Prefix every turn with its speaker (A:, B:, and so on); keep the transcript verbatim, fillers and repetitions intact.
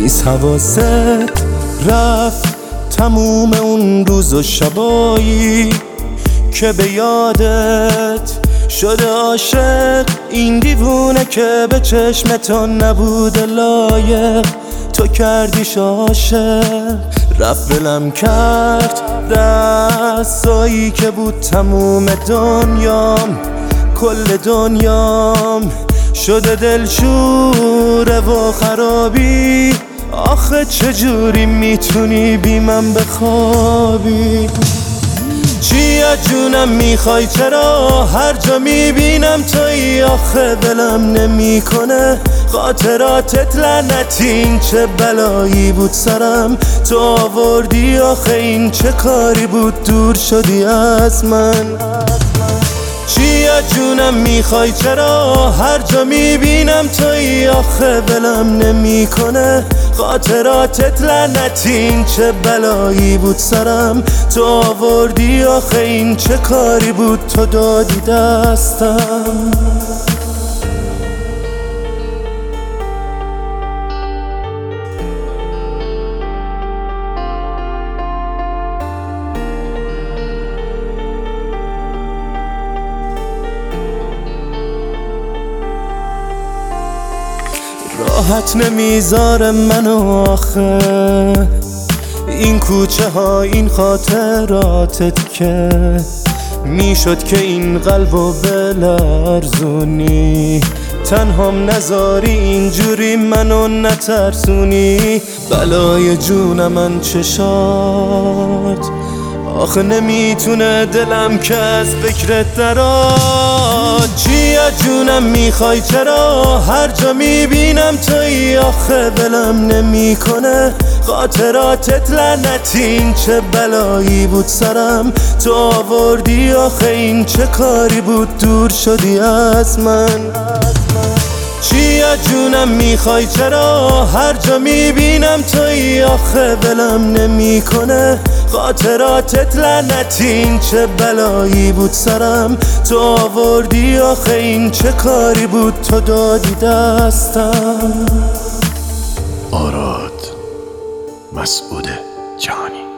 A: نیست حواست رفت تموم اون روز و شبایی که به یادت شده عاشق. این دیوونه که به چشمتو نبوده لایق تو کردیش عاشق. رفت ولم کرد دستایی که بود تموم دنیام، کل دنیام شده دلشوره و خرابی. آخه چجوری میتونی بی من بخوابی؟ چی از جونم میخوای؟ چرا هر جا میبینم تویی؟ آخه ولم نمیکنه خاطراتت لعنتی. این چه بلایی بود سرم تو آوردی؟ آخه این چه کاری بود دور شدی از من؟ چی از جونم میخوای؟ چرا هر جا میبینم تویی؟ آخه ولم نمیکنه خاطراتت لعنتی. این چه بلایی بود سرم تو آوردی؟ آخه این چه کاری بود تو دادی دستم؟ راحت نمیذاره منو آخه این کوچه ها، این خاطراتت که میشد که این قلبو بلرزونی. تنهام نذاری اینجوری منو نترسونی. بلای جون من چشات آخه نمیتونه دلم که از فکرت دراد. چی از جونم میخوای؟ چرا هر جا میبینم تویی؟ آخه ولم نمیکنه خاطراتت لعنتی. این چه بلایی بود سرم تو آوردی؟ آخه این چه کاری بود دور شدی از من؟ چی از جونم میخوای؟ چرا هر جا میبینم تویی؟ آخه ولم نمیکنه خاطراتت لعنتی. این چه بلایی بود سرم تو آوردی؟ آخه این چه کاری بود تو دادی دستم؟
B: آراد مسعود جهانی.